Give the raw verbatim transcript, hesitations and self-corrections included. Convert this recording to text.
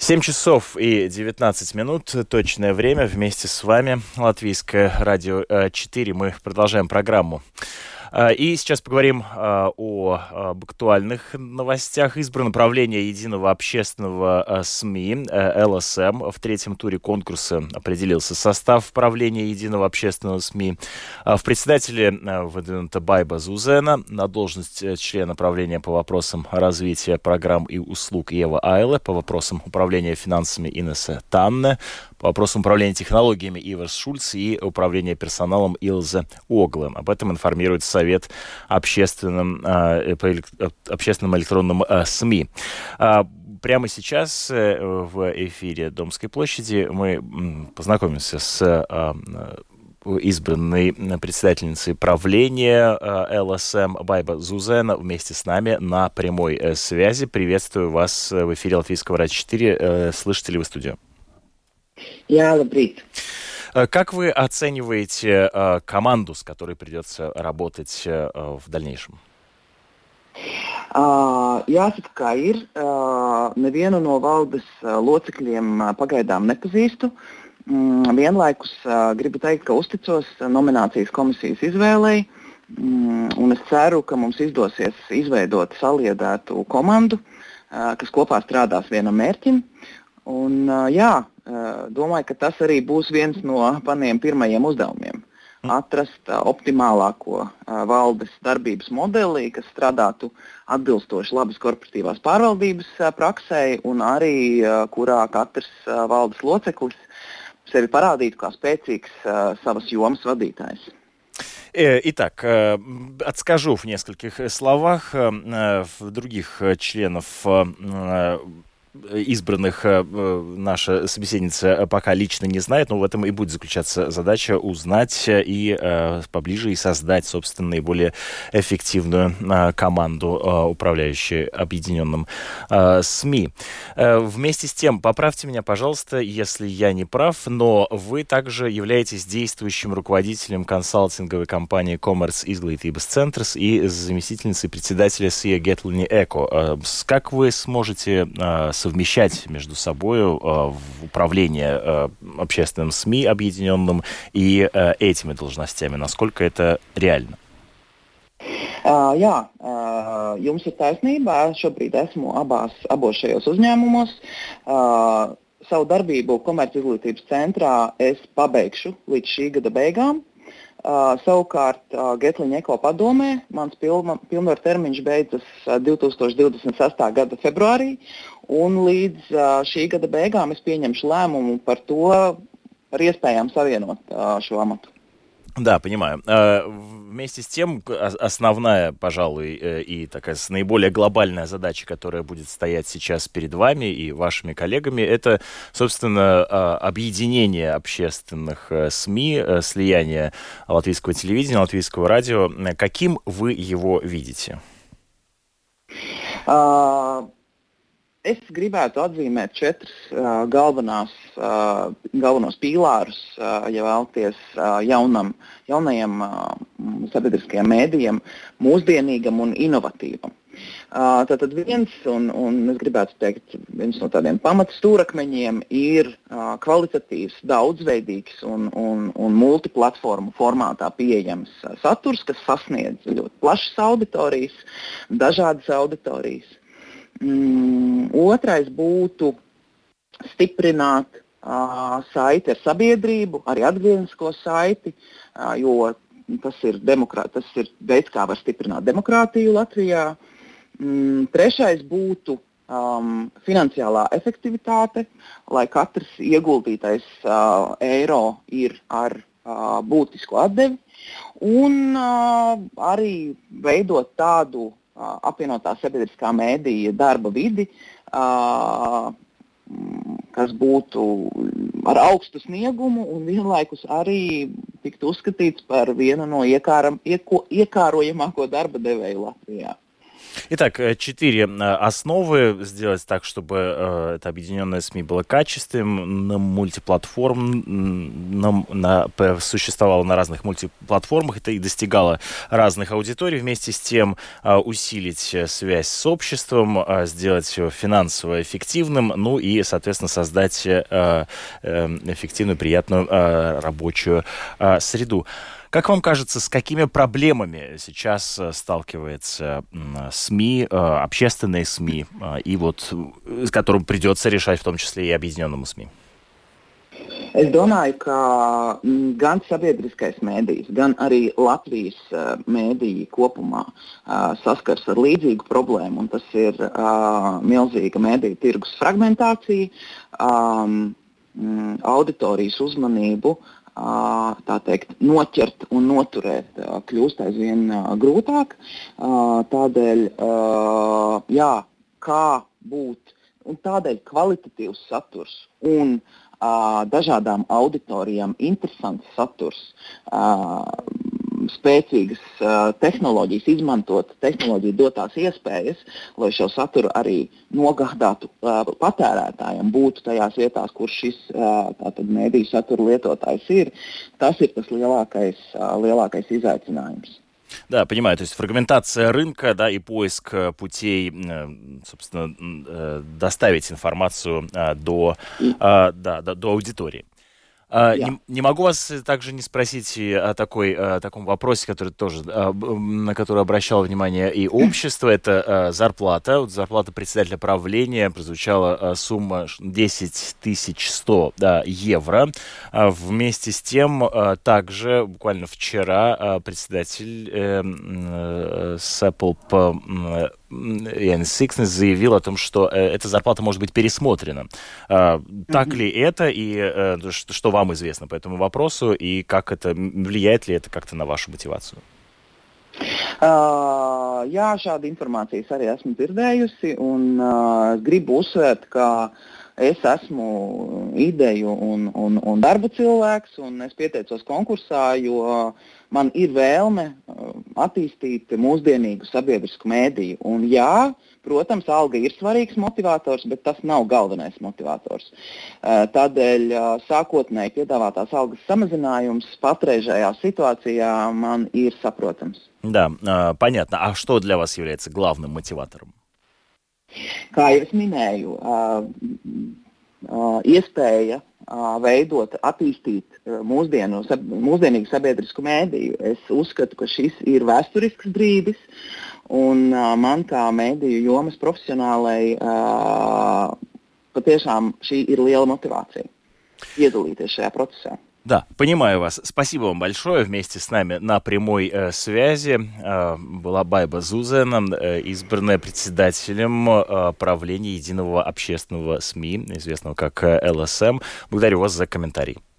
семь часов и девятнадцать минут, точное время, вместе с вами, Латвийское радио четыре, мы продолжаем программу. И сейчас поговорим о, об актуальных новостях. Избрано правление единого общественного СМИ эл эс эм. В третьем туре конкурса определился состав правления единого общественного СМИ. В председателе выдвинута Байба Зузена, на должность члена правления по вопросам развития программ и услуг Ева Айле, по вопросам управления финансами Инесса Танне, по вопросам управления технологиями Иверс Шульц и управления персоналом Илзе Огле. Об этом информирует Совет общественным, э, по элек... общественным электронным э, СМИ. А, прямо сейчас э, в эфире Домской площади мы м, познакомимся с э, избранной председательницей правления э, эл эс эм Байба Зузена вместе с нами на прямой э, связи. Приветствую вас в эфире Латвийского радио четыре. Э, слышите ли вы студию? Я лабрит. Как вы оцениваете э, команду, с которой придется работать э, в дальнейшем? Uh, jāsaka, kā ir. Uh, nevienu no valdes uh, locekļiem uh, pagaidām nepazīstu. Mm, vienlaikus uh, gribu teikt, ka uzticos nominācijas komisijas izvēlei, mm, un es ceru, ka mums izdosies izveidot saliedētu komandu, uh, kas kopā strādās vienam mērķim. Un, uh, jā, uh, domāju, ka tas arī būs viens no maniem pirmajiem uzdevumiem. Atrast uh, optimālāko uh, valdes darbības modeli, kas strādātu atbilstoši labas korporatīvās pārvaldības uh, praksei un arī uh, kurā katrs uh, valdes loceklis sevi парādītu kā спецīgs uh, savas jomas vadītājs. Итак, отскажу в нескольких словах. В других членов избранных наша собеседница пока лично не знает, но в этом и будет заключаться задача узнать и э, поближе и создать, собственно, наиболее эффективную э, команду, э, управляющую объединенным э, СМИ. Э, вместе с тем, поправьте меня, пожалуйста, если я не прав, но вы также являетесь действующим руководителем консалтинговой компании Commerce Izglītības centrs и заместительницей председателя Сия Гетлини Эко. Э, как вы сможете э, совмещать между собой э, управление э, общественным СМИ объединенным и э, этими должностями? Насколько это реально? Uh, jā, uh, jums ir taisnība. Šobrīd esmu abās, abos šajos uzņēmumos. Uh, savu darbību Komerc Izglītības centrā es pabeigšu līdz šī gada beigām. Uh, savukārt uh, Getliņa Eko padomē mans pilna, pilnvaru termiņš beidzas uh, divtūkstoš divdesmit sestā gada februārī, un līdz uh, šī gada beigām es pieņemšu lēmumu par to, par iespējām savienot uh, šo amatu. Да, понимаю. Вместе с тем, основная, пожалуй, и такая наиболее глобальная задача, которая будет стоять сейчас перед вами и вашими коллегами, это, собственно, объединение общественных СМИ, слияние латвийского телевидения, латвийского радио. Каким вы его видите? Uh... Es gribētu atzīmēt četras uh, galvenās, uh, galvenos pīlārus, uh, ja vēlaties, uh, jaunam, jaunajam uh, sabiedriskajam mēdījam, mūsdienīgam un inovatīvam. Uh, tātad viens, un, un es gribētu teikt, viens no tādiem pamata stūrakmeņiem ir uh, kvalitatīvs, daudzveidīgs un, un, un multiplatformu formātā pieejams uh, saturs, kas sasniedz ļoti plašas auditorijas, dažādas auditorijas. Mm, otrais būtu stiprināt uh, saiti ar sabiedrību, arī atgrieznisko saiti, uh, jo tas ir, demokrā, tas ir veids, kā var stiprināt demokrātiju Latvijā. Mm, trešais būtu um, finansiālā efektivitāte, lai katrs ieguldītais uh, eiro ir ar uh, būtisku atdevi, un uh, arī veidot tādu apvienotā sabiedriskā mēdīja darba vidi, kas būtu ar augstu sniegumu un vienlaikus arī tiktu uzskatīts par vienu no iekāram, ieko, iekārojamāko darba devēju Latvijā. Итак, четыре основы сделать так, чтобы э, это объединенное СМИ было качественным, мультиплатформным, на, существовало на разных мультиплатформах, это и достигало разных аудиторий. Вместе с тем э, усилить связь с обществом, э, сделать его финансово эффективным, ну и, соответственно, создать э, э, эффективную, приятную э, рабочую э, среду. Как вам кажется, с какими проблемами сейчас сталкиваются СМИ, общественные СМИ, и вот с которым придется решать в том числе и объединенному СМИ? Es domāju, ka gan sabiedriskais mēdījis, gan arī Latvijas uh, mēdīji kopumā uh, saskars ar līdzīgu problēmu, un tas ir uh, milzīga mēdīju tirgus fragmentācija, um, auditorijas uzmanību tā teikt, noķert un noturēt kļūst aizvien grūtāk. Tādēļ, jā, kā būt, un tādēļ kvalitatīvs saturs un dažādām auditorijām interesants saturs, spēcīgas uh, tehnoloģijas, izmantot tehnoloģiju dotās iespējas, lai šo saturu arī nogādātu uh, patērētājiem, būtu tajās vietās, kur šis uh, tātad mēdīju satura lietotājs ir. Tas ir tas lielākais, uh, lielākais izaicinājums. Да, понимаю, то есть фрагментация рынка, да, и поиск путей, собственно, доставить информацию до, да, до, до аудитории. Uh, yeah. не, не могу вас также не спросить о, такой, о таком вопросе, который тоже, на который обращало внимание и общество. Это зарплата. Вот зарплата председателя правления прозвучала сумма десять тысяч сто да, евро. Вместе с тем, также буквально вчера председатель э, Сэпплп Янис Сикснес заявил о том, что эта зарплата может быть пересмотрена. Mm-hmm. Так ли это и что вам известно по этому вопросу, и как это, влияет ли это как-то на вашу мотивацию? Uh, jā, šāda informācijas arī esmu dzirdējusi, un uh, gribu uzsvērt, ka es esmu ideju un, un, un darba cilvēks, un es pieteicos konkursā, jo man ir vēlme attīstīt mūsdienīgu sabiedrisku mēdīju. Un jā, protams, alga ir svarīgs motivators, bet tas nav galvenais motivators. Tādēļ sākotnēji piedāvātās algas samazinājums patreizējā situācijā man ir saprotams. Да, понятно. А что для вас является главным мотиватором? Kā jau es minēju, iespēja veidot, attīstīt mūsdienu, mūsdienīgu sabiedrisku mēdīju. Es uzskatu, ka šis ir vēsturisks brīdis, un man kā mēdīju jomas profesionālai patiešām šī ir liela motivācija piedalīties šajā procesā. Да, понимаю вас. Спасибо вам большое. Вместе с нами на прямой э, связи э, была Байба Зузена, э, избранная председателем э, правления Единого общественного СМИ, известного как э, эл эс эм. Благодарю вас за комментарий.